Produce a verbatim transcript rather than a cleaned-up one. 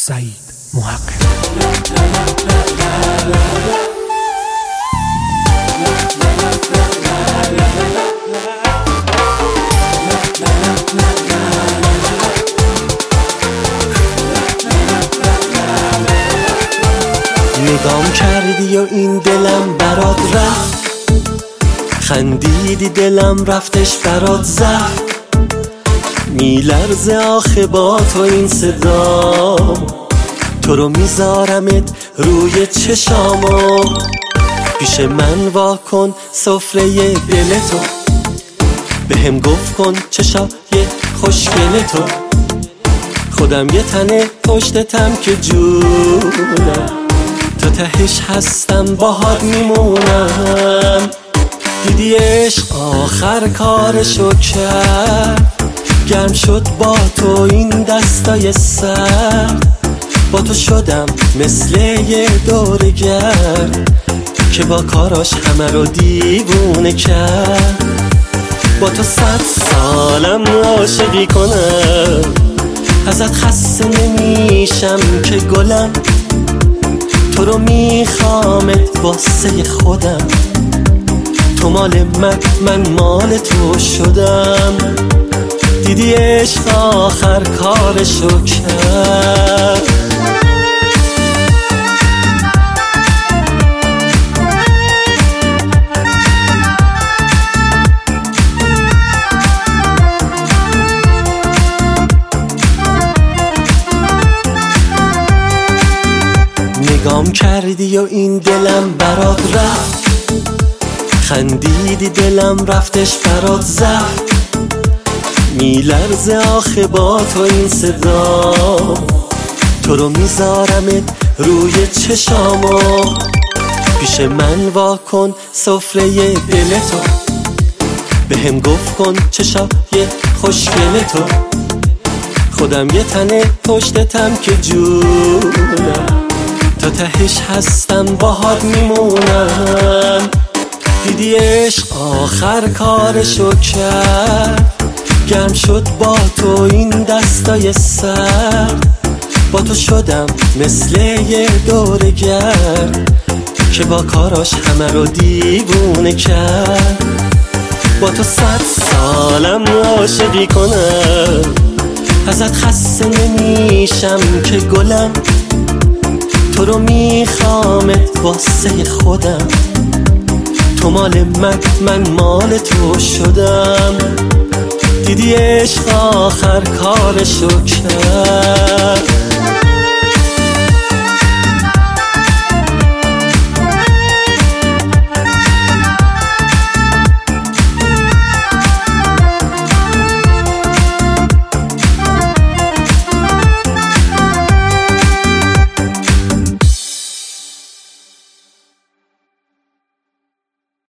سعید محقق. نگام کردی و این دلم برات رفت، خندیدی دلم رفتش برات زفت. میلرزه آخه با تو این صدا، تو رو میذارمت روی چشامو. پیش من واکن سفره دل تو، به هم گفت کن چشای خوشگل تو. خودم یه تنه پشتتم که جونم، تو تهش هستم باهات میمونم. دیدی عشق آخر کارشو کرد، گرم شد با تو این دستای سرد. با تو شدم مثل یه دورگرد که با کاراش همه رو دیوونه کرد. با تو صد سالم عاشقی کنم، ازت خسته نمیشم که گلم. تو رو میخوامت واسه خودم، تو مال من من مال تو شدم. دیدی عشق آخر کارشو کرد. نگام کردی و این دلم برات رفت، خندیدی دلم رفتش برات زفت. میلرزه آخه با تو این صدا، تو رو میذارمت روی چشامو. پیش من واکن سفره دل تو، به هم گفت کن چشای خوشگل تو. خودم یه تنه پشتتم که جونم، تو تهش هستم باهات میمونم. دیدی عشق آخر کارشو کرد، گرم شد با تو این دستای سرد. با تو شدم مثل یه دورگرد که با کاراش همه رو دیوونه کرد. با تو صد سالم عاشقی کنم، ازت خسته نمیشم که گلم. تو رو میخوامت واسه خودم، تو مال من من مال تو شدم. دیدی عشق آخر کارشو کرد.